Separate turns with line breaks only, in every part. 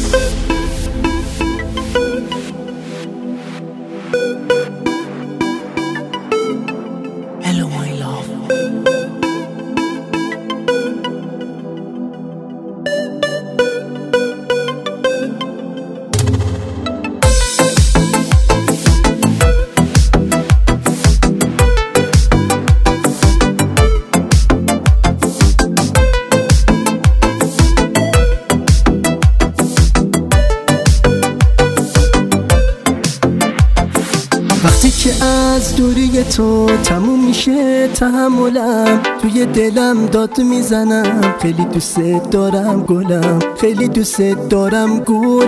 Hello my love.
وقتی که از دوری تو تموم میشه تحملم، توی دلم داد میزنم خیلی دوست دارم گلم، خیلی دوست دارم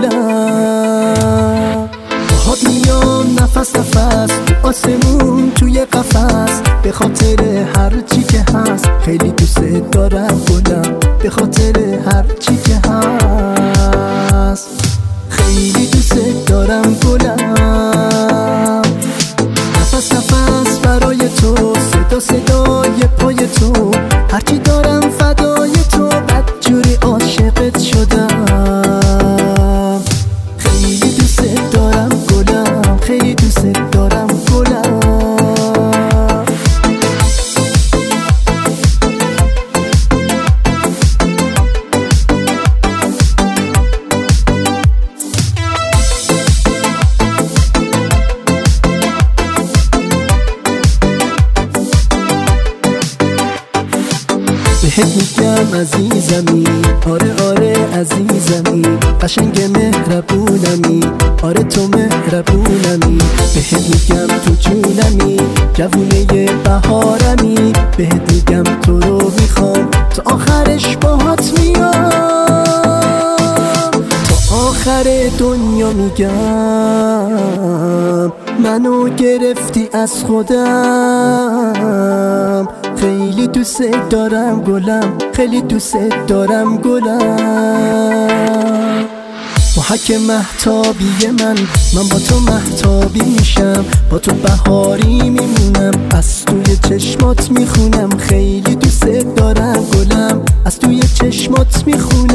گلم. باهات میام نفس نفس تو آسمون توی قفس، به خاطر هر چی که هست خیلی دوست دارم گلم، به خاطر هر چی که هست خیلی دوست دارم گلم. نفس نفس برای تو، صدا صدای پای تو، هرچی دارم فدای تو، بدجوری عاشقت شدم. خیلی دوست دارم گلم، خیلی دوست دارم گلم. بهت میگم عزیزمی، آره آره عزیزمی، قشنگ مهربونمی، آره تو مهربونمی. بهت میگم تو جونمی، جوونه بهارمی، بهت میگم تو رو میخوام تا آخرش باهات میام، تا آخر دنیا میگم منو گرفتی از خودم. خیلی دوست دارم گلم، خیلی دوست دارم گلم. محک مهتابی من با تو مهتابی میشم، با تو بهاری میمونم، از توی چشمات میخونم. خیلی دوست دارم گلم، از توی چشمات میخونم.